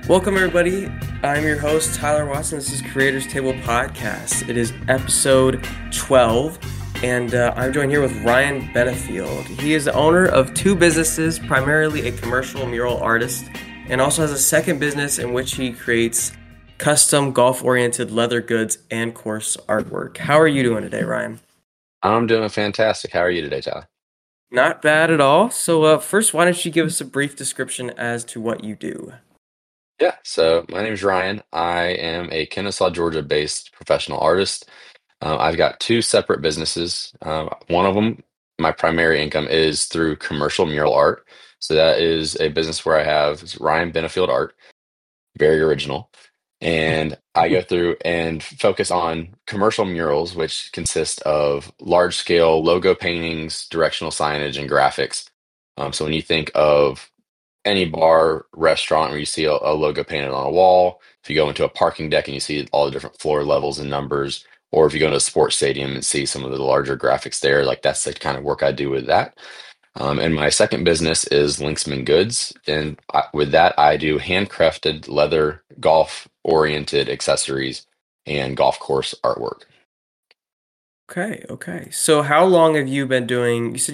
Welcome, everybody. I'm your host, Tyler Watson. This is Creators Table Podcast. It is episode 12, and I'm joined here with Ryan Benefield. He is the owner of two businesses, primarily a commercial mural artist, and also has a second business in which he creates custom golf-oriented leather goods and course artwork. How are you doing today, Ryan? I'm doing fantastic. How are you today, Tyler? Not bad at all. So first, why don't you give us a brief description as to what you do? Yeah, so my name is Ryan. I am a Kennesaw, Georgia-based professional artist. I've got two separate businesses. One of them, my primary income is through commercial mural art. So that is a business where I have Ryan Benefield Art, very original. And I go through and focus on commercial murals, which consist of large-scale logo paintings, directional signage, and graphics. So when you think of any bar, restaurant where you see a logo painted on a wall, if you go into a parking deck and you see all the different floor levels and numbers, or if you go into a sports stadium and see some of the larger graphics there, like that's the kind of work I do with that. And my second business is Linksman Goods, and with that, I do handcrafted leather golf-oriented accessories and golf course artwork. Okay. So how long have you been doing, you said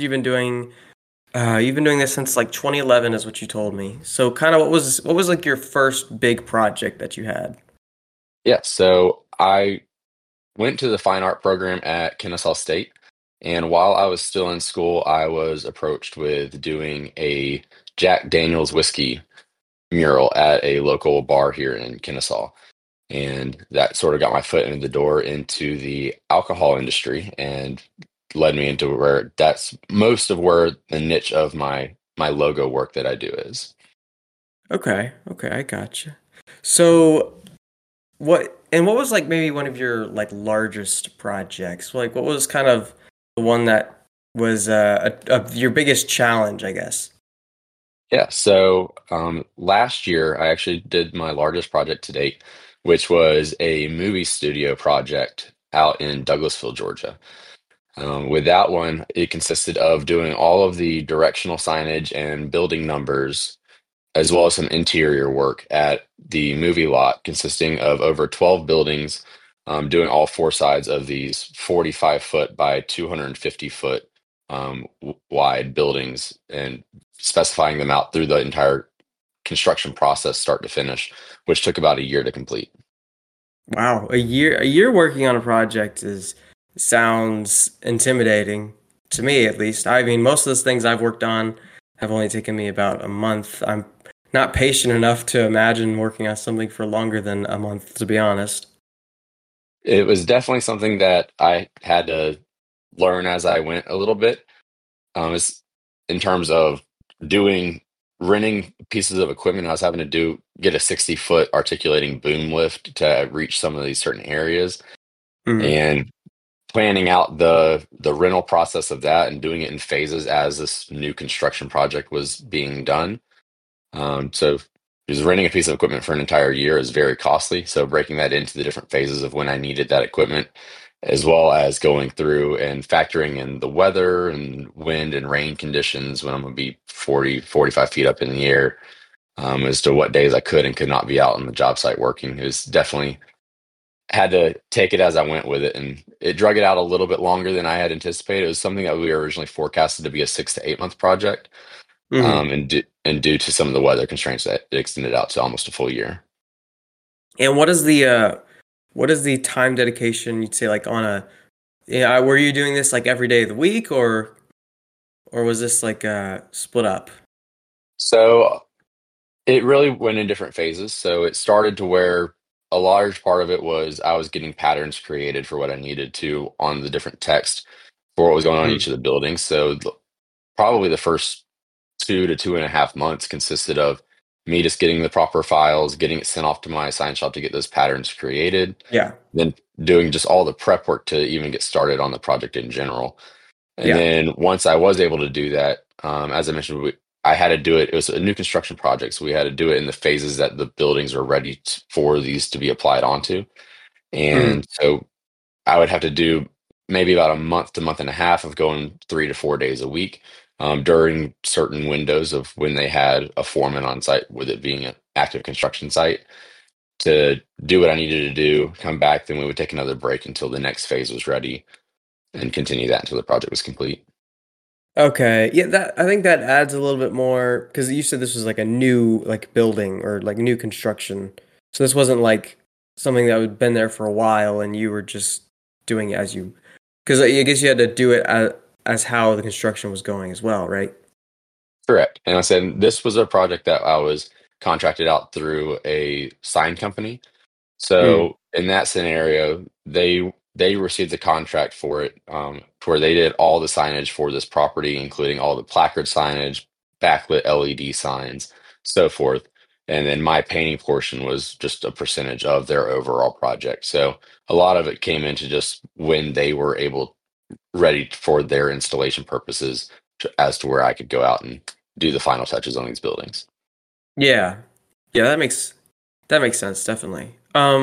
you've been doing this since like 2011 is what you told me. So kind of what was like your first big project that you had? Yeah, so I went to the fine art program at Kennesaw State. And while I was still in school, I was approached with doing a Jack Daniel's whiskey mural at a local bar here in Kennesaw. And that sort of got my foot in the door into the alcohol industry and led me into where that's most of where the niche of my logo work that I do is. Okay, I gotcha. So what was like maybe one of your like largest projects? Like what was kind of the one that was your biggest challenge, I guess? Yeah, so last year I actually did my largest project to date, which was a movie studio project out in Douglasville, Georgia. With that one, it consisted of doing all of the directional signage and building numbers, as well as some interior work at the movie lot, consisting of over 12 buildings, doing all four sides of these 45-foot by 250-foot wide buildings and specifying them out through the entire construction process, start to finish, which took about a year to complete. Wow, a year working on a project is sounds intimidating to me at least. I mean, most of those things I've worked on have only taken me about a month. I'm not patient enough to imagine working on something for longer than a month, to be honest. It was definitely something that I had to learn as I went a little bit. It's in terms of doing renting pieces of equipment. I was having to get a 60-foot articulating boom lift to reach some of these certain areas, Mhm. and planning out the rental process of that and doing it in phases as this new construction project was being done. So because renting a piece of equipment for an entire year is very costly. So breaking that into the different phases of when I needed that equipment, as well as going through and factoring in the weather and wind and rain conditions when I'm going to be 40, 45 feet up in the air, as to what days I could and could not be out on the job site working. It was definitely had to take it as I went with it, and it drug it out a little bit longer than I had anticipated. It was something that we were originally forecasted to be a 6 to 8 month project, Mhm. and due to some of the weather constraints, that it extended out to almost a full year. And what is the time dedication you'd say like on a yeah, were you doing this like every day of the week or was this like split up? So it really went in different phases. So it started to where a large part of it was I was getting patterns created for what I needed to on the different text for what was going on in each Mm. of the buildings. So probably the first 2 to 2.5 months consisted of me just getting the proper files, getting it sent off to my sign shop to get those patterns created, Yeah. then doing just all the prep work to even get started on the project in general. And Yeah. then once I was able to do that, as I mentioned, I had to do it. It was a new construction project, so we had to do it in the phases that the buildings are ready for these to be applied onto. Mm. And so I would have to do maybe about a month to month and a half of going 3 to 4 days a week, during certain windows of when they had a foreman on site, with it being active construction site to do what I needed to do, come back, then we would take another break until the next phase was ready and continue that until the project was complete. Okay. Yeah, that I think that adds a little bit more because you said this was like a new like building or like new construction. So this wasn't like something that had been there for a while and you were just doing it as you because I guess you had to do it as how the construction was going as well, right? Correct. And I said this was a project that I was contracted out through a sign company. Mm. So in that scenario, they received the contract for it, to where they did all the signage for this property, including all the placard signage, backlit LED signs, so forth. And then my painting portion was just a percentage of their overall project. So a lot of it came into just when they were able ready for their installation purposes as to where I could go out and do the final touches on these buildings. Yeah. Yeah, that makes sense, definitely.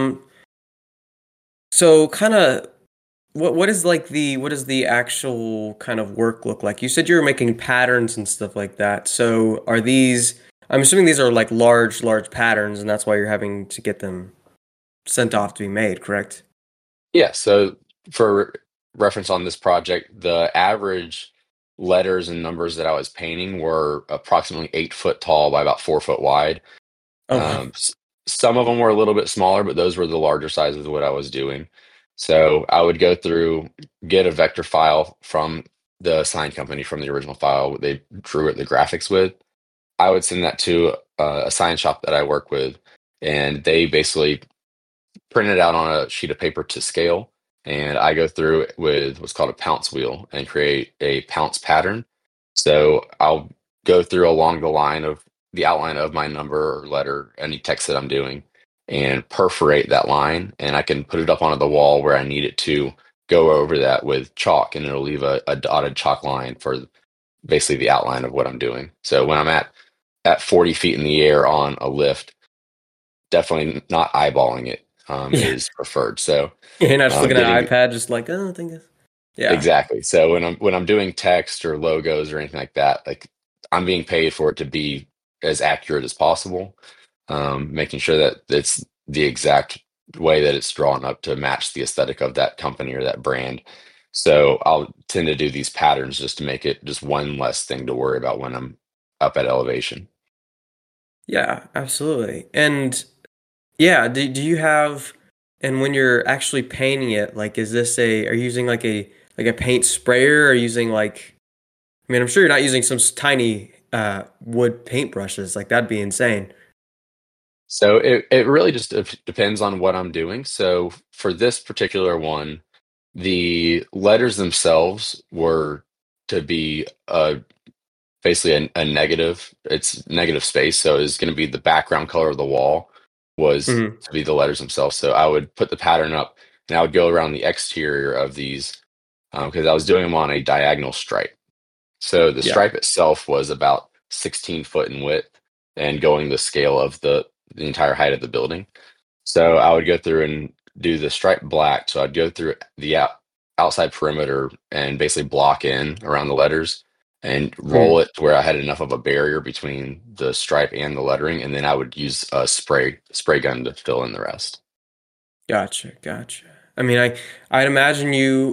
So kind of what is like the what does the actual kind of work look like? You said you were making patterns and stuff like that. So are these I'm assuming these are like large patterns and that's why you're having to get them sent off to be made, correct? Yeah, so for reference on this project, the average letters and numbers that I was painting were approximately 8 foot tall by about 4 foot wide. Oh wow. Um, s- some of them were a little bit smaller, but those were the larger sizes of what I was doing. So I would go through, get a vector file from the sign company from the original file they drew it the graphics with. I would send that to a sign shop that I work with, and they basically print it out on a sheet of paper to scale. And I go through it with what's called a pounce wheel and create a pounce pattern. So I'll go through along the line of the outline of my number or letter, any text that I'm doing, and perforate that line. And I can put it up onto the wall where I need it to go over that with chalk, and it'll leave a dotted chalk line for basically the outline of what I'm doing. So when I'm at 40 feet in the air on a lift, definitely not eyeballing it Yeah. is preferred. So You're not just looking at an getting iPad just like, oh, I think this. Yeah. exactly. So when I'm doing text or logos or anything like that, like I'm being paid for it to be as accurate as possible, making sure that it's the exact way that it's drawn up to match the aesthetic of that company or that brand. So I'll tend to do these patterns just to make it just one less thing to worry about when I'm up at elevation. Yeah, absolutely. And yeah, do you have and when you're actually painting it, like is this a are you using like a paint sprayer or using like I mean, I'm sure you're not using some tiny wood paintbrushes. Like that'd be insane. So it really just depends on what I'm doing. So for this particular one, the letters themselves were to be basically a negative. It's negative space, so it's going to be the background color of the wall was Hmm. to be the letters themselves. So I would put the pattern up, and I would go around the exterior of these because I was doing them on a diagonal stripe. So the Yeah. stripe itself was about 16 foot in width and going the scale of the entire height of the building. So I would go through and do the stripe black. So I'd go through the outside perimeter and basically block in around the letters and roll Hmm. it to where I had enough of a barrier between the stripe and the lettering, and then I would use a spray gun to fill in the rest. Gotcha, gotcha. I mean, I'd imagine you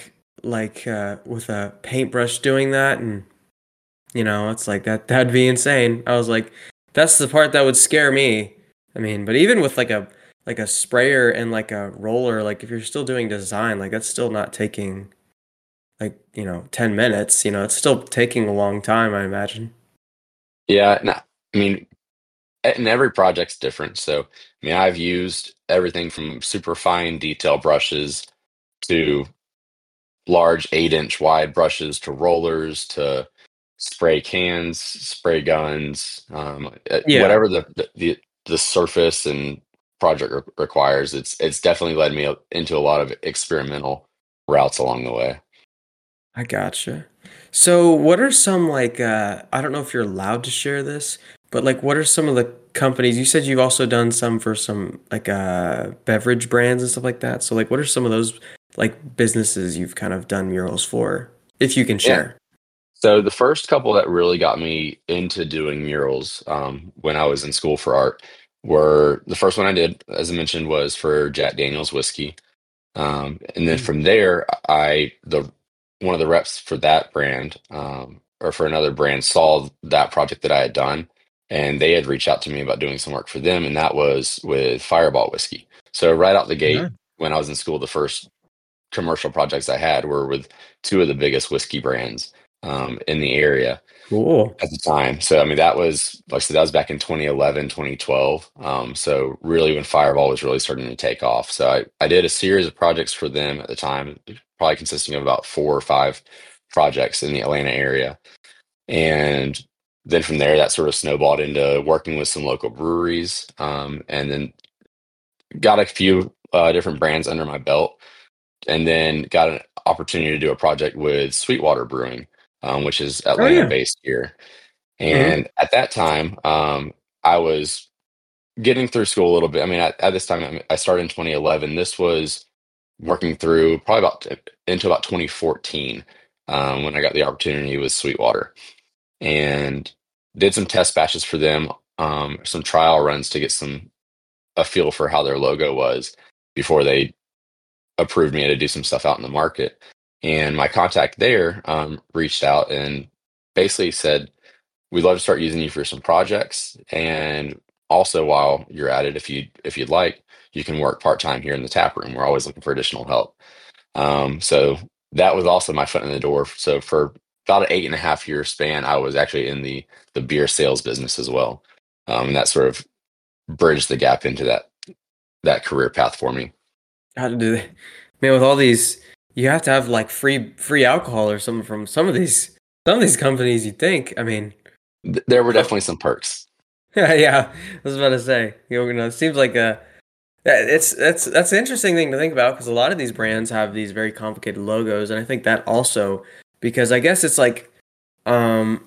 with a paintbrush doing that, and you know, it's like that'd be insane. I was like, that's the part that would scare me. I mean, but even with like a sprayer and like a roller, like if you're still doing design, like that's still not taking like, you know, 10 minutes, you know, it's still taking a long time, I imagine. Yeah, no, I mean, and every project's different. So, I mean, I've used everything from super fine detail brushes to large 8-inch wide brushes to rollers to spray cans, spray guns, Yeah, whatever the surface and project requires. It's definitely led me into a lot of experimental routes along the way. I gotcha. So, what are some like I don't know if you're allowed to share this, but like what are some of the companies you said you've also done some for some like beverage brands and stuff like that. So, like what are some of those like businesses you've kind of done murals for, if you can Yeah. share? So the first couple that really got me into doing murals when I was in school for art were the first one I did, as I mentioned, was for Jack Daniel's whiskey. And then Mm. from there, I the one of the reps for that brand, or for another brand, saw that project that I had done, and they had reached out to me about doing some work for them, and that was with Fireball whiskey. So right out the Yeah. gate, when I was in school, the first commercial projects I had were with two of the biggest whiskey brands in the area Cool. at the time. So I mean, that was like I said, that was back in 2011, 2012. So really when Fireball was really starting to take off. So I did a series of projects for them at the time, probably consisting of about 4 or 5 projects in the Atlanta area. And then from there, that sort of snowballed into working with some local breweries, and then got a few different brands under my belt, and then got an opportunity to do a project with Sweetwater Brewing, which is Oh Atlanta yeah. based here. Hmm. And at that time, I was getting through school a little bit. I mean, at this time, I started in 2011. This was working through probably into about 2014, when I got the opportunity with Sweetwater, and did some test batches for them, some trial runs to get a feel for how their logo was before they approved me to do some stuff out in the market. And my contact there reached out and basically said, we'd love to start using you for some projects. And also, while you're at it, if you'd like, you can work part-time here in the tap room. We're always looking for additional help. So that was also my foot in the door. So for about an 8.5 year span, I was actually in the beer sales business as well. And that sort of bridged the gap into that career path for me. How to do that? Man, with all these, you have to have like free alcohol or something from some of these companies. You think? I mean, There were definitely some perks. yeah, yeah. I was about to say, it seems like yeah, that's an interesting thing to think about because a lot of these brands have these very complicated logos, and I think that also because I guess it's like, um,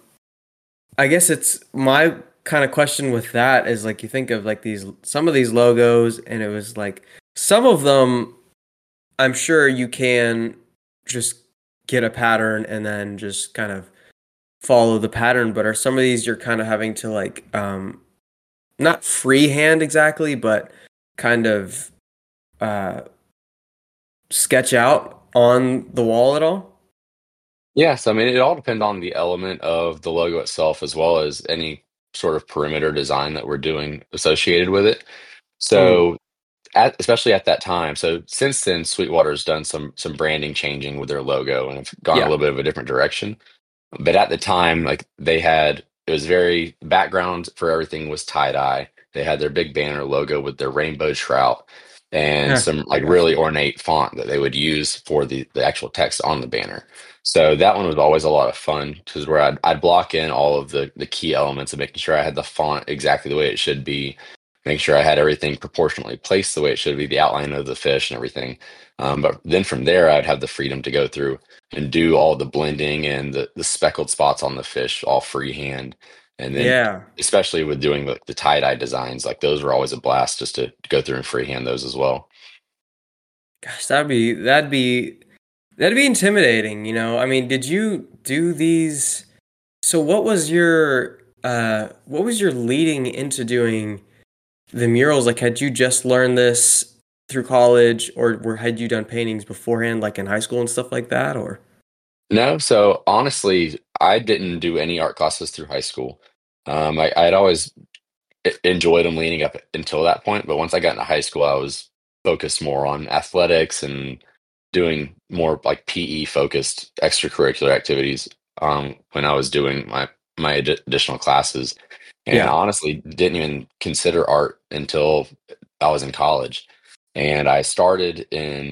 I guess it's my kind of question with that is like you think of like these some of these logos, and it was like some of them. I'm sure you can just get a pattern and then just kind of follow the pattern, but are some of these you're kind of having to like not freehand exactly, but kind of uh sketch out on the wall at all? Yes, I mean, it all depends on the element of the logo itself, as well as any sort of perimeter design that we're doing associated with it. Mm, So, especially at that time, so since then, Sweetwater's done some branding changing with their logo and have gone a yeah. little bit of a different direction. But at the time, like it was very background for everything was tie dye. They had their big banner logo with their rainbow trout and Yeah, some I like got really you. ornate font that they would use for the actual text on the banner. So that one was always a lot of fun because where I'd block in all of the key elements of making sure I had the font exactly the way it should be, making sure I had everything proportionally placed the way it should be, the outline of the fish and everything. But then from there, I'd have the freedom to go through and do all the blending and the speckled spots on the fish all freehand. And then, Yeah. especially with doing the tie-dye designs, like those were always a blast just to go through and freehand those as well. Gosh, that'd be intimidating, you know? I mean, did you do these? So what was your leading into doing the murals? Like, had you just learned this through college, or had you done paintings beforehand, like in high school and stuff like that? Or No, so honestly, I didn't do any art classes through high school. I'd always enjoyed them leading up until that point, but once I got into high school, I was focused more on athletics and doing more like PE focused extracurricular activities when I was doing my additional classes, and yeah, honestly didn't even consider art until I was in college. And I started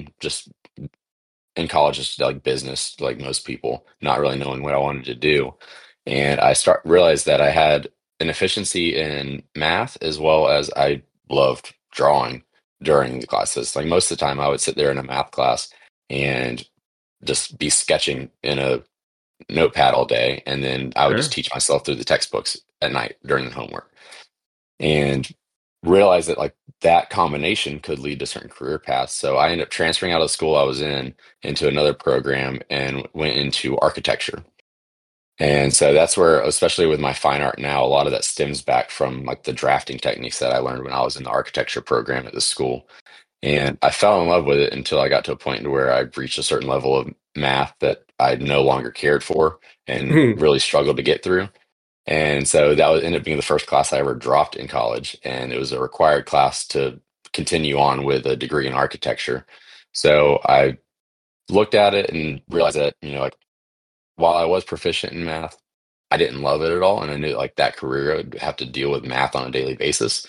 in college just like business, like most people, not really knowing what I wanted to do. And I start realized that I had an efficiency in math as well as I loved drawing during the classes. Like most of the time I would sit there in a math class and just be sketching in a notepad all day. And then I would just sure. teach myself through the textbooks at night during the homework. And realized that like that combination could lead to certain career paths. So I ended up transferring out of the school I was in into another program and went into architecture. And so that's where, especially with my fine art now, a lot of that stems back from like the drafting techniques that I learned when I was in the architecture program at the school. And I fell in love with it until I got to a point where I reached a certain level of math that I no longer cared for and really struggled to get through. And so that ended up being the first class I ever dropped in college. And it was a required class to continue on with a degree in architecture. So I looked at it and realized that, like while I was proficient in math, I didn't love it at all. And I knew like that career I would have to deal with math on a daily basis.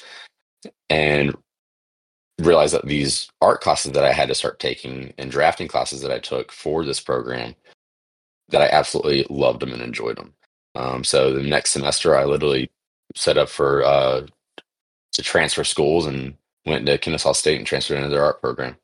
And realized that these art classes that I had to start taking and drafting classes that I took for this program, that I absolutely loved them and enjoyed them. So the next semester, I literally set up for to transfer schools and went to Kennesaw State and transferred into their art program.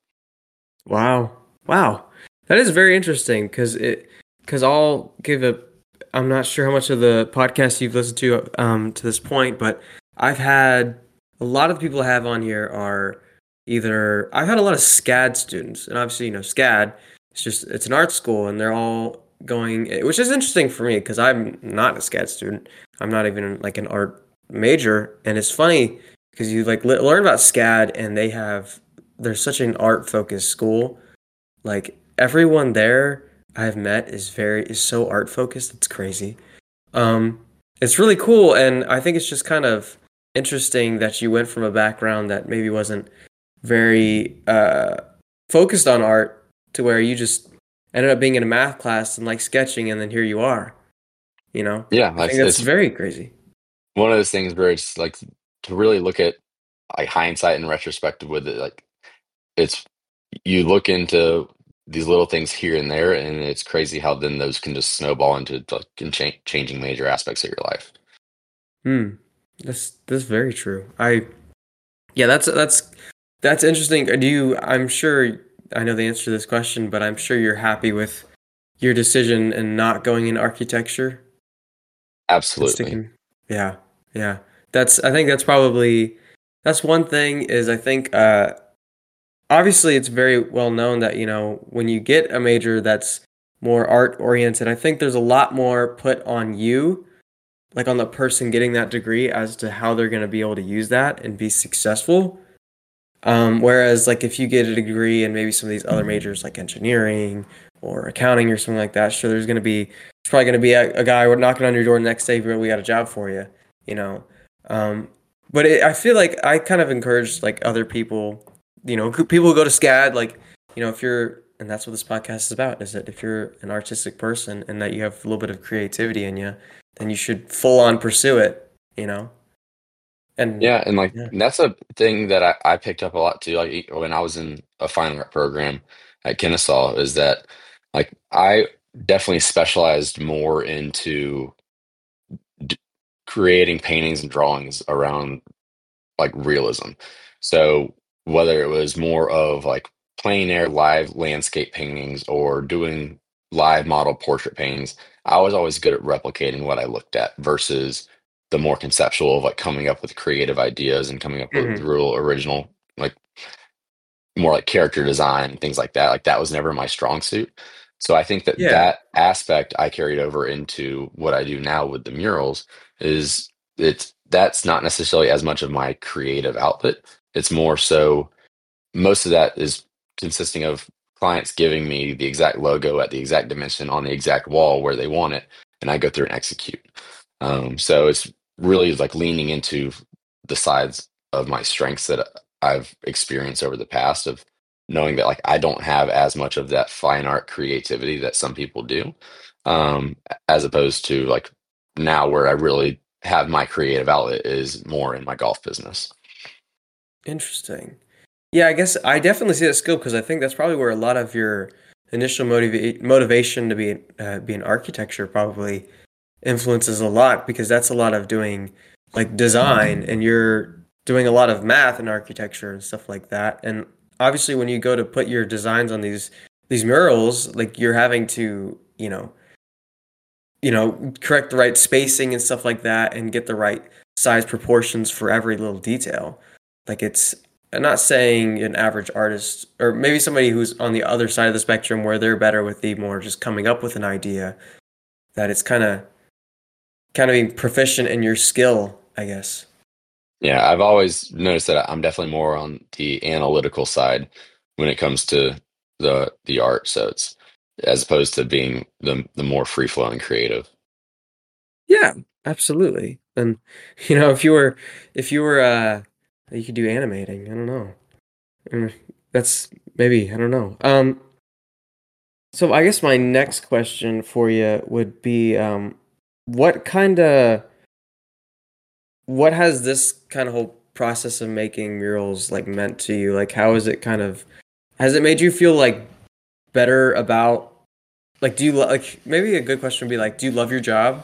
Wow. Wow. That is very interesting because I'll give a, I'm not sure how much of the podcast you've listened to this point, but I've had a lot of people I have on here are either, I've had a lot of SCAD students, and obviously, SCAD, it's an art school, and they're all going, which is interesting for me because I'm not a SCAD student. I'm not even like an art major, and it's funny because you like learn about SCAD, and they're such an art focused school. Like everyone there I've met is so art focused. It's crazy. Um, it's really cool, and I think it's just kind of interesting that you went from a background that maybe wasn't very focused on art to where you just ended up being in a math class and like sketching, and then here you are. Yeah, I think that's it's very crazy. one of those things where it's like to really look at like hindsight and retrospective with it. Like it's you look into these little things here and there, and it's crazy how then those can just snowball into like changing major aspects of your life. Hmm. That's very true. Yeah, that's interesting. I'm sure I know the answer to this question, but I'm sure you're happy with your decision and not going in architecture and Absolutely. sticking. Yeah, yeah. I think that's one thing is I think obviously it's very well known that, when you get a major that's more art oriented, I think there's a lot more put on you, like on the person getting that degree as to how they're going to be able to use that and be successful. Whereas like if you get a degree in maybe some of these other majors like engineering or accounting or something like that, sure, it's probably gonna be a guy knocking on your door the next day, we got a job for you, you know. Um, but I feel like I kind of encourage like other people, people who go to SCAD, like, if you're, and that's what this podcast is about, is that if you're an artistic person and that you have a little bit of creativity in you, then you should full on pursue it, and Yeah, and like yeah. that's a thing that I picked up a lot too. Like when I was in a fine art program at Kennesaw, is that like I definitely specialized more into d creating paintings and drawings around like realism. So whether it was more of like plein air live landscape paintings or doing live model portrait paintings, I was always good at replicating what I looked at versus the more conceptual of like coming up with creative ideas and coming up with Mhm. real original, like more like character design and things like that. Like that was never my strong suit. So I think that Yeah. that aspect I carried over into what I do now with the murals is that's not necessarily as much of my creative outlet. It's more so most of that is consisting of clients giving me the exact logo at the exact dimension on the exact wall where they want it, and I go through and execute. So it's really like leaning into the sides of my strengths that I've experienced over the past of knowing that like I don't have as much of that fine art creativity that some people do, as opposed to like now where I really have my creative outlet is more in my golf business. Interesting. Yeah, I guess I definitely see that skill because I think that's probably where a lot of your initial motivation to be in architecture probably influences a lot because that's a lot of doing like design and you're doing a lot of math in architecture and stuff like that. And obviously when you go to put your designs on these murals, like you're having to, correct the right spacing and stuff like that and get the right size proportions for every little detail. Like I'm not saying an average artist or maybe somebody who's on the other side of the spectrum where they're better with the more just coming up with an idea that it's kind of kind of being proficient in your skill, I guess. Yeah, I've always noticed that I'm definitely more on the analytical side when it comes to the art. So it's as opposed to being the more free flowing creative. Yeah, absolutely. And if you were you could do animating. I don't know. Mm, That's maybe, I don't know. So I guess my next question for you would be what kind of what has this kind of whole process of making murals like meant to you? Like how is it kind of has it made you feel like better about like like maybe a good question would be like do you love your job?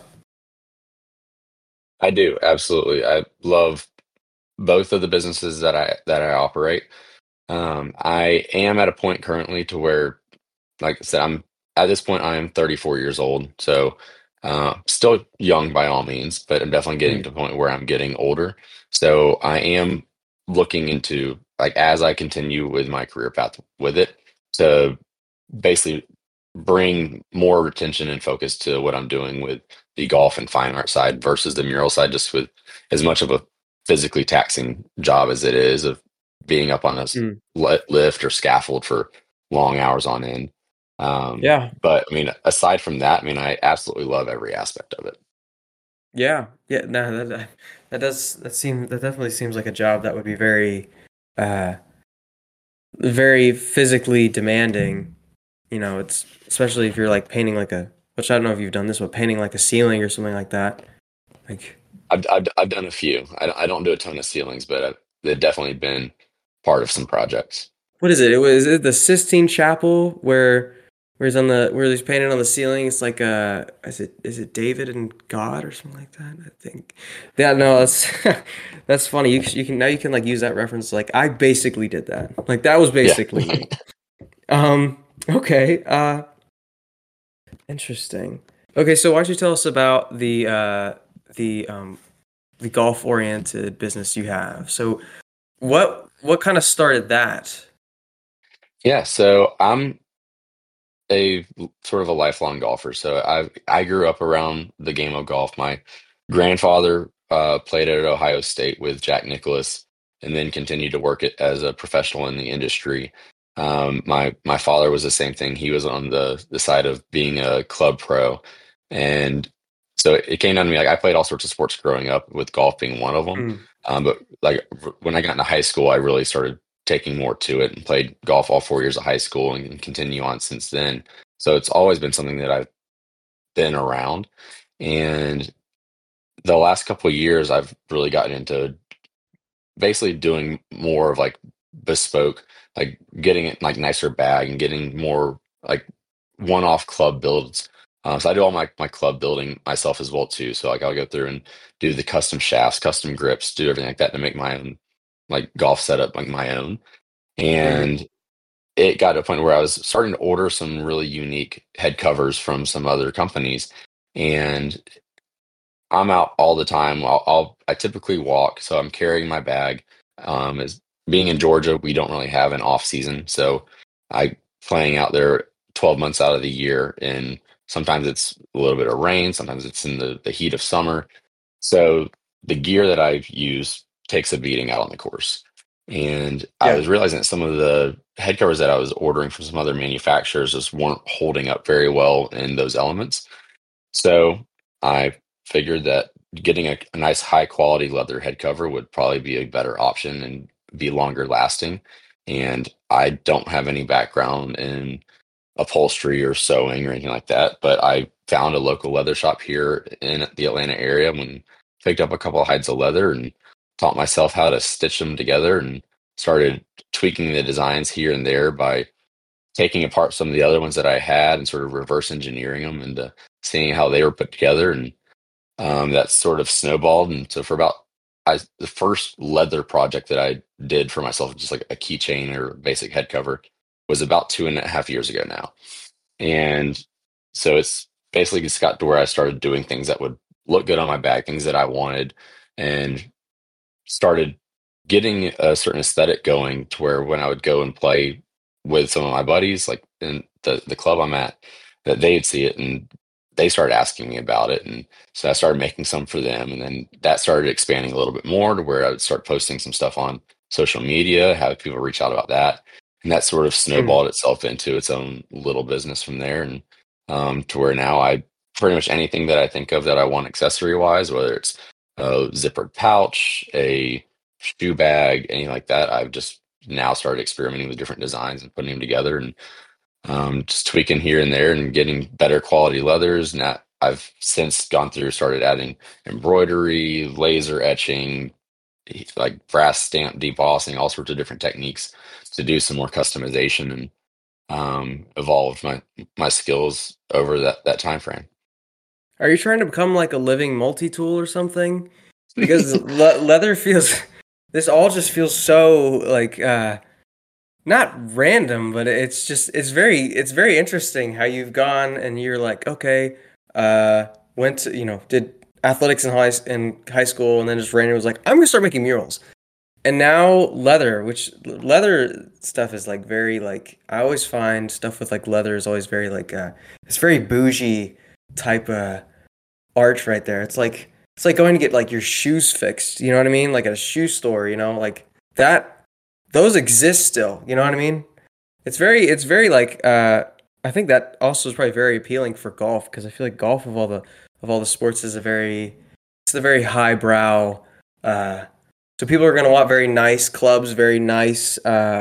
I do, absolutely. I love both of the businesses that I operate. I am at a point currently to where, like I said, I'm at this point I am 34 years old, so still young by all means, but I'm definitely getting Mm, to the point where I'm getting older. So I am looking into, like, as I continue with my career path with it, to basically bring more attention and focus to what I'm doing with the golf and fine art side versus the mural side, just with as much of a physically taxing job as it is of being up on a mm. lift or scaffold for long hours on end. Yeah. But I mean, aside from that, I mean, I absolutely love every aspect of it. Yeah. Yeah, no, that definitely seems like a job that would be uh very physically demanding. You know, it's especially if you're like painting like a which I don't know if you've done this, but painting like a ceiling or something like that. Like I've done a few. I don't do a ton of ceilings, but they've definitely been part of some projects. what is it? Is it the Sistine Chapel where he's on the where he's painted on the ceiling? It's like is it David and God or something like that? I think. Yeah, no, that's that's funny. You can now you can like use that reference like I basically did that. Like that was Yeah. basically me. Okay. Interesting. Okay, so why don't you tell us about the golf oriented business you have? So what kind of started that? Yeah, so I'm a sort of a lifelong golfer. So I grew up around the game of golf. My grandfather played at Ohio State with Jack Nicklaus, and then continued to work it as a professional in the industry. My father was the same thing. He was on the side of being a club pro, and so it came down to me. Like I played all sorts of sports growing up, with golf being one of them. Mm, But like when I got into high school, I really started taking more to it and played golf all 4 years of high school and continue on since then. So it's always been something that I've been around. And the last couple of years, I've really gotten into basically doing more of like bespoke, like getting it like nicer bag and getting more like one-off club builds. So I do all my club building myself as well too. So like I'll go through and do the custom shafts, custom grips, do everything like that to make my own like golf setup like my own. hmm And it got to a point where I was starting to order some really unique head covers from some other companies, and I'm out all the time. I typically walk, so I'm carrying my bag. As being in Georgia, we don't really have an off season, so I playing out there 12 months out of the year, and sometimes it's a little bit of rain, sometimes it's in the heat of summer. So the gear that I use takes a beating out on the course. And I Yeah. was realizing that some of the head covers that I was ordering from some other manufacturers just weren't holding up very well in those elements. So I figured that getting a nice high quality leather head cover would probably be a better option and be longer lasting. And I don't have any background in upholstery or sewing or anything like that. But I found a local leather shop here in the Atlanta area and picked up a couple of hides of leather and taught myself how to stitch them together and started tweaking the designs here and there by taking apart some of the other ones that I had and sort of reverse engineering them into seeing how they were put together. And that sort of snowballed. And so for about the first leather project that I did for myself, just like a keychain or basic head cover, was about 2.5 years ago now. And so it's basically just got to where I started doing things that would look good on my bag, things that I wanted, and started getting a certain aesthetic going to where when I would go and play with some of my buddies, like in the club I'm at, that they'd see it and they started asking me about it, and so I started making some for them, and then that started expanding a little bit more to where I would start posting some stuff on social media, have people reach out about that, and that sort of Mm. snowballed itself into its own little business from there, and to where now I pretty much anything that I think of that I want accessory wise, whether it's a zippered pouch, a shoe bag, anything like that, I've just now started experimenting with different designs and putting them together, and just tweaking here and there and getting better quality leathers. And I've since gone through, started adding embroidery, laser etching, like brass stamp debossing, all sorts of different techniques to do some more customization and evolve my skills over that time frame. Are you trying to become like a living multi-tool or something? Because leather feels, this all just feels so like not random, but it's very interesting how you've gone and you're like, okay, uh went to, did athletics in high school and then just randomly was like, I'm gonna start making murals. And now leather, which leather stuff is like very like, I always find stuff with like leather is always very like it's very bougie type art right there. It's like going to get like your shoes fixed, you know what I mean? Like at a shoe store, like that, those exist still, you know what I mean? It's very like I think that also is probably very appealing for golf because I feel like golf of all the sports is it's the very highbrow so people are going to want very nice clubs, very nice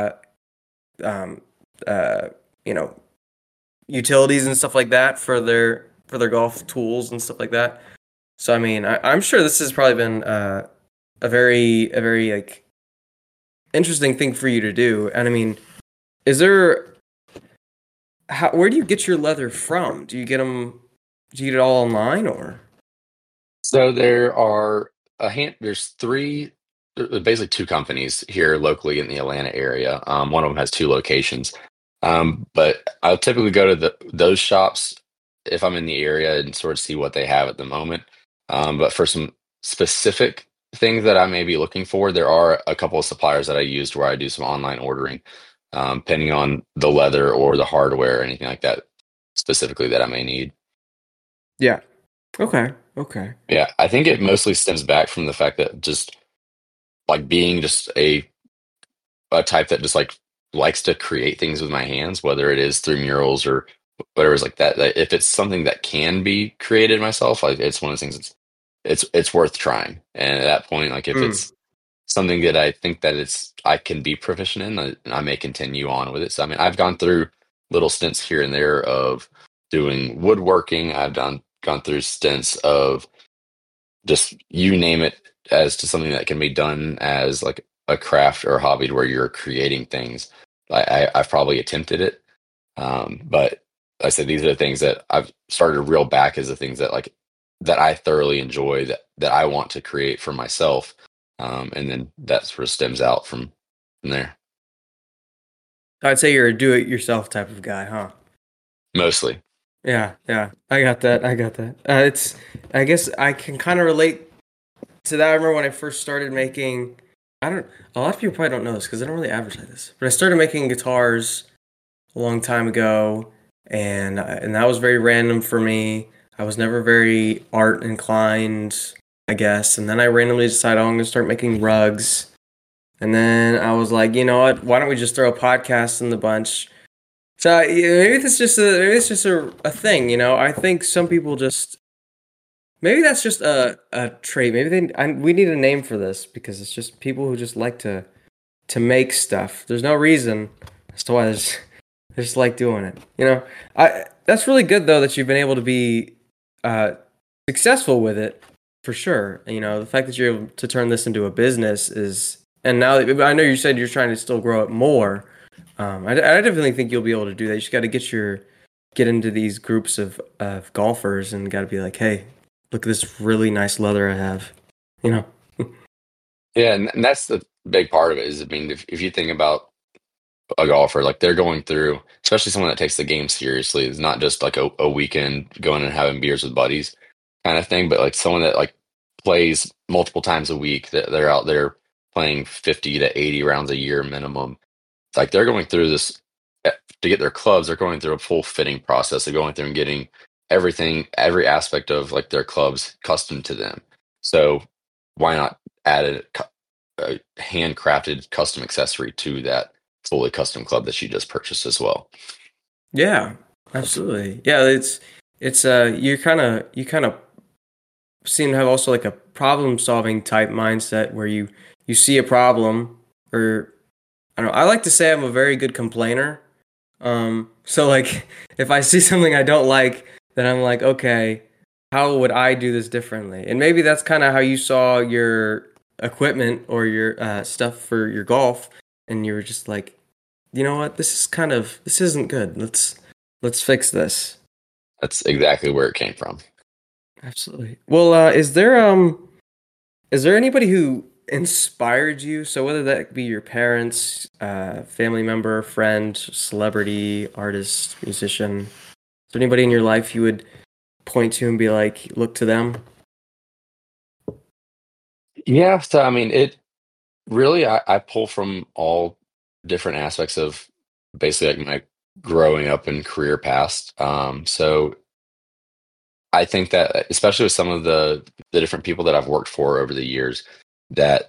um uh you know utilities and stuff like that for their golf tools and stuff like that. So I mean, I'm sure this has probably been a very like interesting thing for you to do. And I mean, is there where do you get your leather from? Do you get it all online or? So there are there's basically two companies here locally in the Atlanta area. One of them has two locations. But I'll typically go to those shops if I'm in the area and sort of see what they have at the moment. But for some specific things that I may be looking for, there are a couple of suppliers that I use where I do some online ordering, depending on the leather or the hardware or anything like that specifically that I may need. Yeah. Okay. Okay. Yeah, I think it mostly stems back from the fact that just like being just a type that just like likes to create things with my hands, whether it is through murals or whatever is like that. That if it's something that can be created myself, like it's one of those things it's worth trying. And at that point, like if Mm. it's something that I think that I can be proficient in, I may continue on with it. So I mean, I've gone through little stints here and there of doing woodworking. I've done gone through stints of just you name it as to something that can be done as like a craft or a hobby to where you're creating things. I've probably attempted it, but like I said these are the things that I've started to reel back as the things that like that I thoroughly enjoy that I want to create for myself, and then that sort of stems out from there I'd say you're a do-it-yourself type of guy, huh? mostly. Yeah, yeah. I got that. I got that. I guess I can kind of relate to that. I remember when I first started making, I don't, a lot of people probably don't know this because I don't really advertise this, but I started making guitars a long time ago, and that was very random for me. I was never very art inclined, I guess. And then I randomly decided, oh, I'm gonna start making rugs. And then I was like, you know what? Why don't we just throw a podcast in the bunch? So yeah, maybe it's just a thing, I think some people just maybe that's just a trait. Maybe we need a name for this because it's just people who just like to make stuff. There's no reason as to why they just like doing it. I That's really good though that you've been able to be uh, successful with it for sure. The fact that you're able to turn this into a business is, and now I know you said you're trying to still grow it more. I definitely think you'll be able to do that. You just got to get into these groups of golfers and got to be like, hey, look at this really nice leather I have. You know. Yeah, and that's the big part of it is I mean if you think about a golfer like they're going through, especially someone that takes the game seriously, it's not just like a weekend going and having beers with buddies kind of thing, but like someone that like plays multiple times a week, that they're out there playing 50 to 80 rounds a year minimum. It's like they're going through this to get their clubs, they're going through a full fitting process. They're going through and getting every aspect of like their clubs custom to them. So why not add a handcrafted custom accessory to that fully custom club that you just purchased as well? Yeah, absolutely. Yeah, it's you kind of seem to have also like a problem solving type mindset where you see a problem, or I don't know. I like to say I'm a very good complainer. So like if I see something I don't like, then I'm like, okay, how would I do this differently? And maybe that's kind of how you saw your equipment or your stuff for your golf, and you were just like, you know what, this isn't good. Let's fix this. That's exactly where it came from. Absolutely. Well, is there anybody who inspired you? So whether that be your parents, family member, friend, celebrity, artist, musician, is there anybody in your life you would point to and be like, look to them? Yeah, so I mean, it really, I pull from all different aspects of basically like my growing up and career past. So I think that especially with some of the different people that I've worked for over the years, that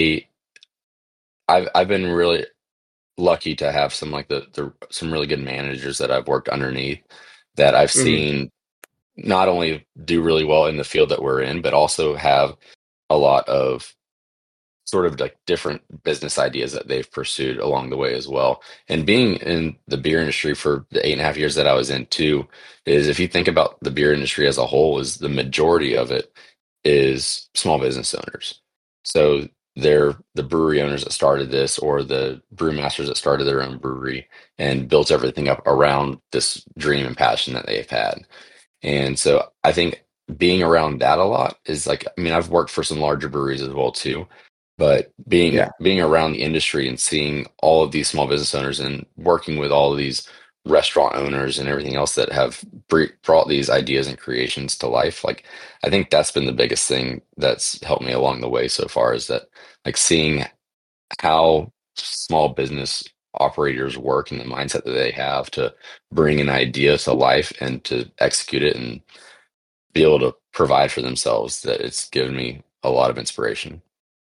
I've been really lucky to have some like the some really good managers that I've worked underneath that I've Hmm. seen not only do really well in the field that we're in, but also have a lot of sort of like different business ideas that they've pursued along the way as well. And being in the beer industry for the 8.5 years that I was in too, is if you think about the beer industry as a whole, is the majority of it is small business owners. So they're the brewery owners that started this, or the brewmasters that started their own brewery and built everything up around this dream and passion that they've had. And so I think being around that a lot is like, I mean, I've worked for some larger breweries as well too, but being Yeah. being around the industry and seeing all of these small business owners and working with all of these restaurant owners and everything else that have brought these ideas and creations to life, like I think that's been the biggest thing that's helped me along the way so far, is that like seeing how small business operators work and the mindset that they have to bring an idea to life and to execute it and be able to provide for themselves, that it's given me a lot of inspiration.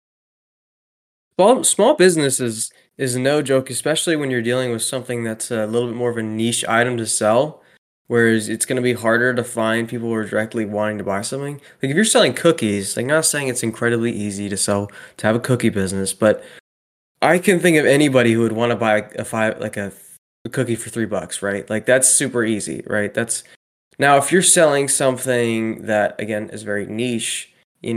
Small business is no joke, especially when you're dealing with something that's a little bit more of a niche item to sell, whereas it's going to be harder to find people who are directly wanting to buy something. Like if you're selling cookies, like not saying it's incredibly easy to have a cookie business, but I can think of anybody who would want to buy a cookie for $3, right? Like that's super easy, right? That's now if you're selling something that again is very niche,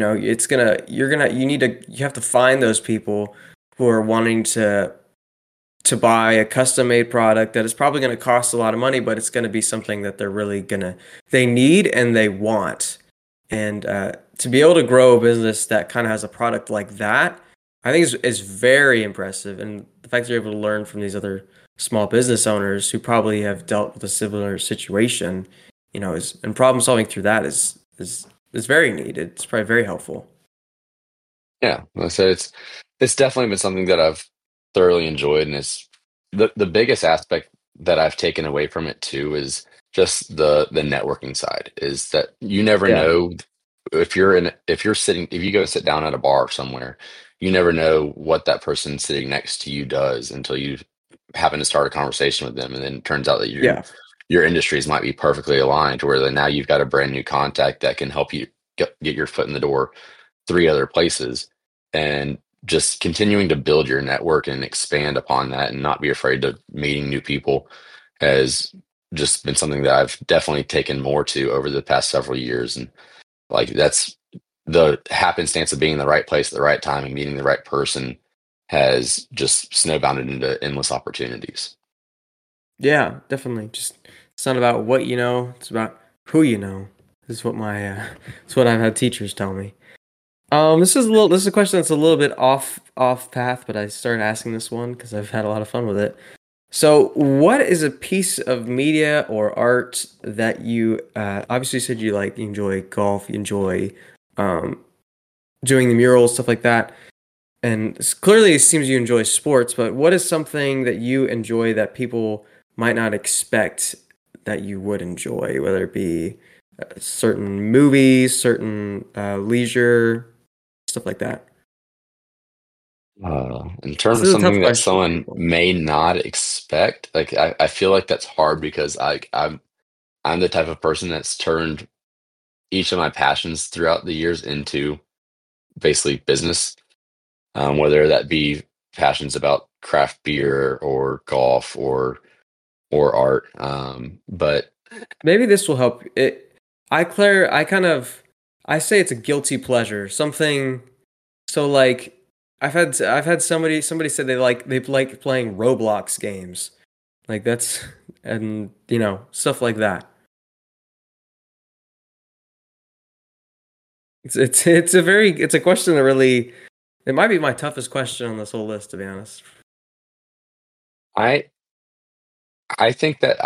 you have to find those people who are wanting to buy a custom made product that is probably going to cost a lot of money, but it's going to be something that they need and they want. And to be able to grow a business that kind of has a product like that, I think is very impressive. And the fact that you're able to learn from these other small business owners who probably have dealt with a similar situation, and problem solving through that is very needed. It's probably very helpful. Yeah, so it's definitely been something that I've thoroughly enjoyed, and it's the biggest aspect that I've taken away from it too is just the networking side. Is that you never Yeah. know if you go sit down at a bar somewhere, you never know what that person sitting next to you does until you happen to start a conversation with them, and then it turns out that Yeah. your industries might be perfectly aligned, to where then now you've got a brand new contact that can help you get your foot in the door three other places, and just continuing to build your network and expand upon that and not be afraid of meeting new people has just been something that I've definitely taken more to over the past several years. And like that's the happenstance of being in the right place at the right time and meeting the right person has just snowbounded into endless opportunities. Yeah, definitely. Just it's not about what you know, it's about who you know. This is what my it's what I've had teachers tell me. This is a question that's a little bit off path, but I started asking this one because I've had a lot of fun with it. So, what is a piece of media or art that you obviously said you enjoy golf, you enjoy um doing the murals, stuff like that. And clearly it seems you enjoy sports, but what is something that you enjoy that people might not expect that you would enjoy, whether it be certain movies, certain leisure, stuff like that? In terms This of is a tough something that question for someone people. may not expect, like I feel like that's hard because I'm the type of person that's turned each of my passions throughout the years into basically business, whether that be passions about craft beer or golf or art. But Maybe this will help. I kind of, I say it's a guilty pleasure. Something, so like, I've had somebody said they like playing Roblox games. Like that's, and stuff like that. It's a question that really, it might be my toughest question on this whole list, to be honest. I I think that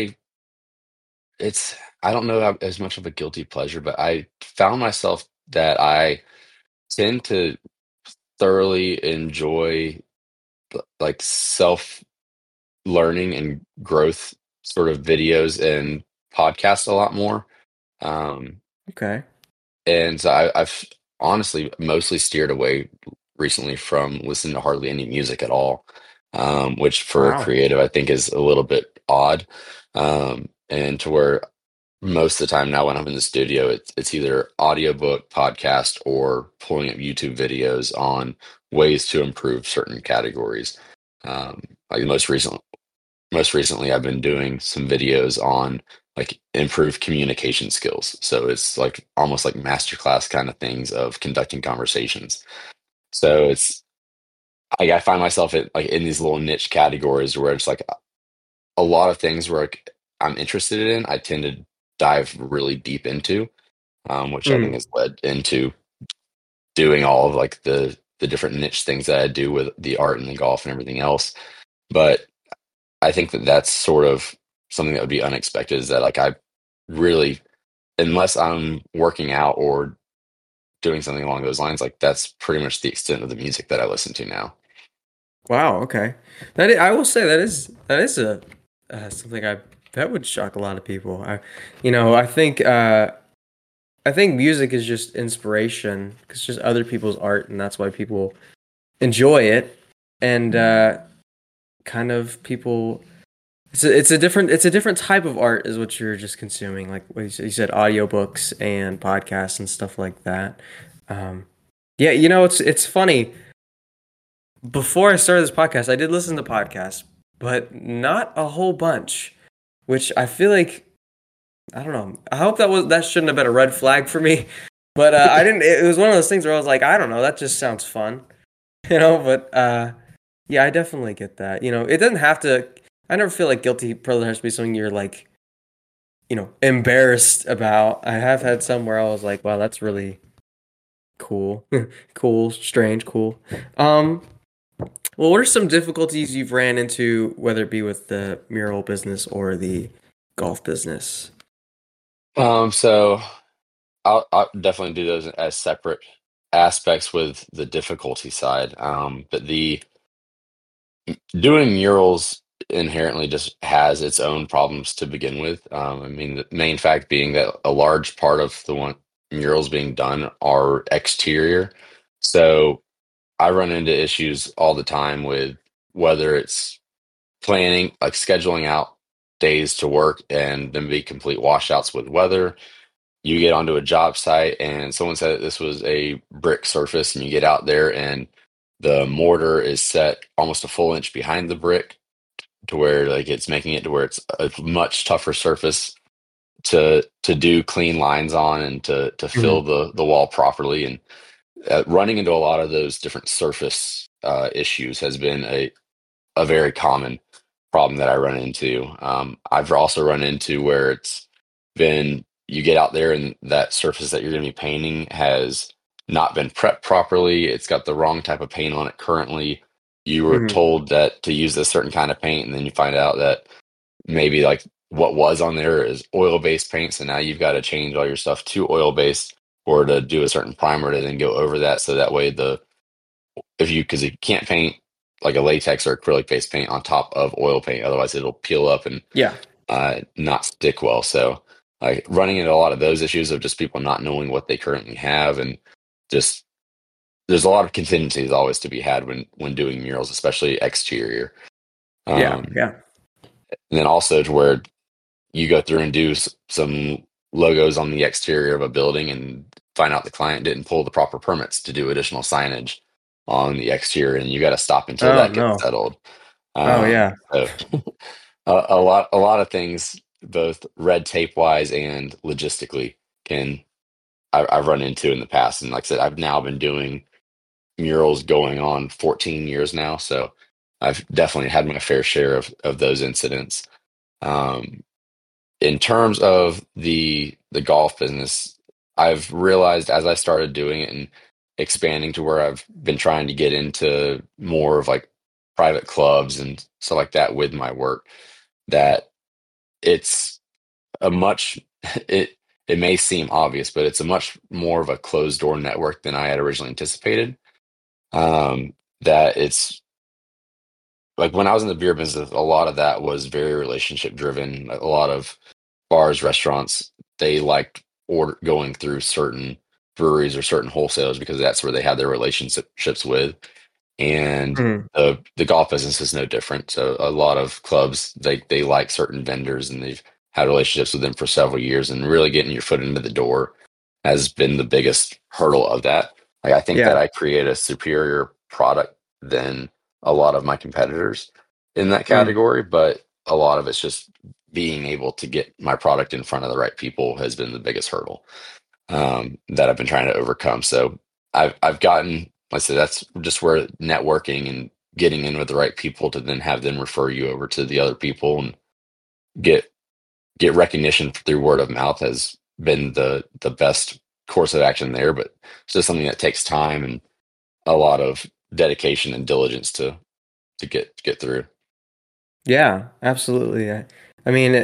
it's I don't know as much of a guilty pleasure, but I found myself that I tend to thoroughly enjoy like self learning and growth sort of videos and podcasts a lot more. Um, Okay. and so I've honestly mostly steered away recently from listening to hardly any music at all, which for a Wow. creative I think is a little bit odd. And to where most of the time now when I'm in the studio, it's either audiobook, podcast, or pulling up YouTube videos on ways to improve certain categories. Um, like most recently, I've been doing some videos on like improved communication skills. So it's like almost like masterclass kind of things of conducting conversations. So I find myself like in these little niche categories where it's like a lot of things where like, I'm interested in, I tend to dive really deep into, which I think Mm. has led into doing all of like the different niche things that I do with the art and the golf and everything else. But I think that that's sort of something that would be unexpected is that like I really, unless I'm working out or doing something along those lines, like that's pretty much the extent of the music that I listen to now. Wow. Okay. I will say that is a something that would shock a lot of people. I think music is just inspiration. It's just other people's art, and that's why people enjoy it. And kind of people, it's a different type of art, is what you're just consuming. Like what you said, audiobooks and podcasts and stuff like that. Um, yeah, it's funny. Before I started this podcast, I did listen to podcasts, but not a whole bunch, which I feel like, I don't know. I hope that shouldn't have been a red flag for me. But I didn't. It was one of those things where I was like, I don't know, that just sounds fun, But yeah, I definitely get that. It doesn't have to. I never feel like guilty pleasure has to be something you're like, embarrassed about. I have had some where I was like, wow, that's really cool, cool, strange, cool. Um, well, what are some difficulties you've ran into, whether it be with the mural business or the golf business? So I'll definitely do those as separate aspects with the difficulty side. But the doing murals inherently just has its own problems to begin with. I mean, the main fact being that a large part of the one murals being done are exterior. So I run into issues all the time with whether it's planning, like scheduling out days to work and then be complete washouts with weather. You get onto a job site and someone said that this was a brick surface, and you get out there and the mortar is set almost a full inch behind the brick to where like it's making it to where it's a much tougher surface to do clean lines on and to fill Mhm. the wall properly. And running into a lot of those different surface issues has been a very common problem that I run into. I've also run into where it's been you get out there and that surface that you're going to be painting has not been prepped properly. It's got the wrong type of paint on it currently. You were Mhm. told that to use this certain kind of paint, and then you find out that maybe like what was on there is oil-based paint. So now you've got to change all your stuff to oil-based or to do a certain primer to then go over that. So that way the if you because you can't paint like a latex or acrylic based paint on top of oil paint, otherwise it'll peel up and Yeah. not stick well. So like running into a lot of those issues of just people not knowing what they currently have, and just there's a lot of contingencies always to be had when doing murals, especially exterior. Yeah, Um, yeah. and then also to where you go through and do some logos on the exterior of a building and find out the client didn't pull the proper permits to do additional signage on the exterior, and you got to stop until Oh that gets no. settled. Oh yeah. So a lot of things, both red tape wise and logistically, can I've run into in the past. And like I said, I've now been doing murals going on 14 years now, so I've definitely had my fair share of those incidents. Um, in terms of the golf business, I've realized as I started doing it and expanding to where I've been trying to get into more of like private clubs and stuff like that with my work, that it's a much it it may seem obvious, but it's a much more of a closed door network than I had originally anticipated. That it's like when I was in the beer business, a lot of that was very relationship driven. A lot of bars, restaurants, they liked going through certain breweries or certain wholesalers because that's where they had their relationships with. And Mm. the golf business is no different. So a lot of clubs, they like certain vendors and they've had relationships with them for several years, and really getting your foot into the door has been the biggest hurdle of that. Like I think that Yeah. I create a superior product than a lot of my competitors in that Mm. category, but a lot of it's just being able to get my product in front of the right people has been the biggest hurdle that I've been trying to overcome. So I've gotten, like I said, that's just where networking and getting in with the right people to then have them refer you over to the other people and get get recognition through word of mouth has been the best course of action there. But it's just something that takes time and a lot of dedication and diligence to get through. Yeah, absolutely. I mean,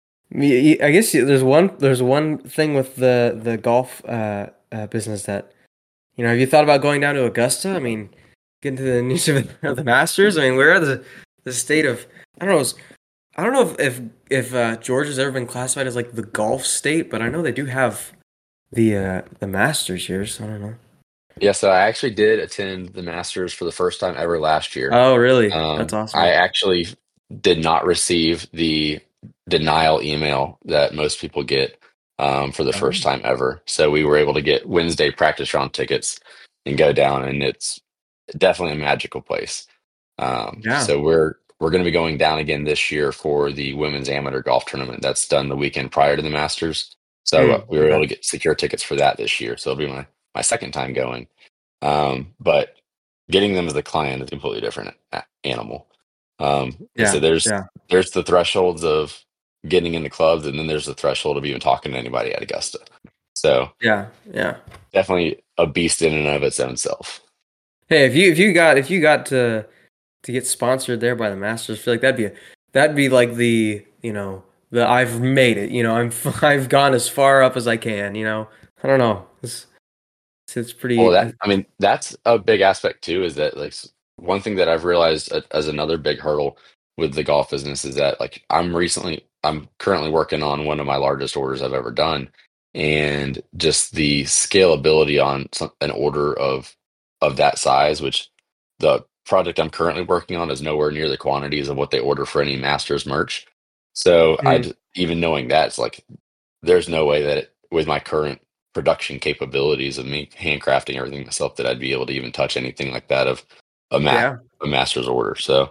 I guess there's one thing with the golf business that have you thought about going down to Augusta? I mean, get into the news of the Masters. I mean, where are the state of I don't know. I don't know if Georgia's ever been classified as like the golf state, but I know they do have the Masters here. So I don't know. Yeah, so I actually did attend the Masters for the first time ever last year. Oh, really? That's I awesome. actually did not receive the denial email that most people get for the first Oh, time ever. So we were able to get Wednesday practice round tickets and go down, and it's definitely a magical place. yeah. So we're going to be going down again this year for the women's amateur golf tournament that's done the weekend prior to the Masters. So we were able Okay. to get secure tickets for that this year. So it'll be my second time going. But getting them as a client is a completely different animal. So Yeah. there's Yeah. there's the thresholds of getting into clubs, and then there's the threshold of even talking to anybody at Augusta. So Yeah. Yeah. definitely a beast in and of its own self. Hey, if you got to get sponsored there by the Masters, I feel like that'd be like the I've made it. I've gone as far up as I can. I don't know. It's Well, pretty. that I mean, that's a big aspect too. Is that like one thing that I've realized as another big hurdle with the golf business is that like I'm currently working on one of my largest orders I've ever done, and just the scalability on an order of that size, which the project I'm currently working on is nowhere near the quantities of what they order for any Masters merch. So Mm, even knowing that, it's like there's no way that with my current production capabilities of me handcrafting everything myself that I'd be able to even touch anything like that of a mat yeah. a master's order. So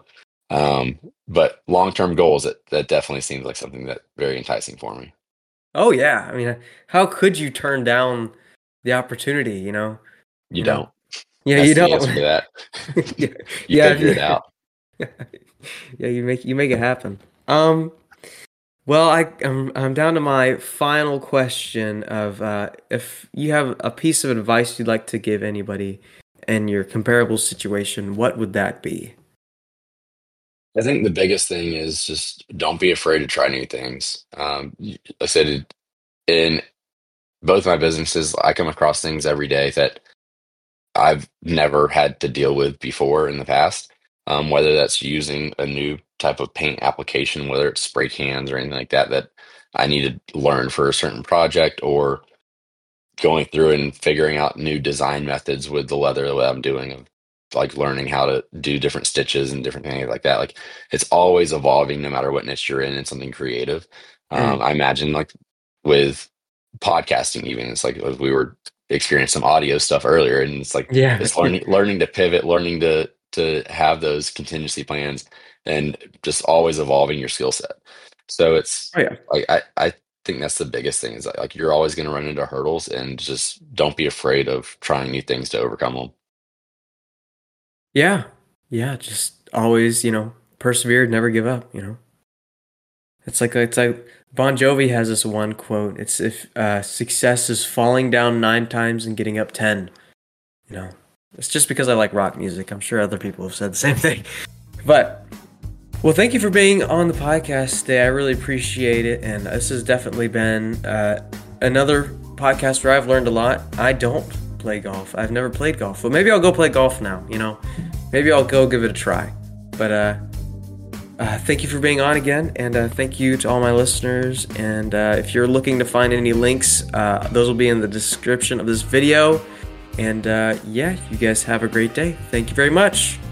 but long-term goals, that definitely seems like something that very enticing for me. Oh yeah. I mean, how could you turn down the opportunity? You You know. don't. Yeah, you That's the don't. answer to that. Yeah. You Yeah. figure it out. Yeah. You make it happen. Well, I'm down to my final question of if you have a piece of advice you'd like to give anybody in your comparable situation, what would that be? I think the biggest thing is just don't be afraid to try new things. I said in both my businesses, I come across things every day that I've never had to deal with before in the past. Whether that's using a new type of paint application, whether it's spray cans or anything like that, that I need to learn for a certain project, or going through and figuring out new design methods with the leather that I'm doing, of like learning how to do different stitches and different things like that. Like it's always evolving no matter what niche you're in. It's something creative. Mm. I imagine like with podcasting, even it's like we were experiencing some audio stuff earlier, and it's like Yeah. it's learning to pivot, learning to have those contingency plans, and just always evolving your skill set. So it's Oh yeah. like I think that's the biggest thing, is that, like, you're always going to run into hurdles, and just don't be afraid of trying new things to overcome them. Yeah. Yeah. Just always, persevere, never give up, It's like Bon Jovi has this one quote. It's if success is falling down 9 times and getting up 10. You know, it's just because I like rock music. I'm sure other people have said the same thing. But well, thank you for being on the podcast today. I really appreciate it, and this has definitely been another podcast where I've learned a lot. I don't play golf. I've never played golf, but maybe I'll go play golf now. Maybe I'll go give it a try. But thank you for being on again, and thank you to all my listeners. And if you're looking to find any links, those will be in the description of this video. And yeah, you guys have a great day. Thank you very much.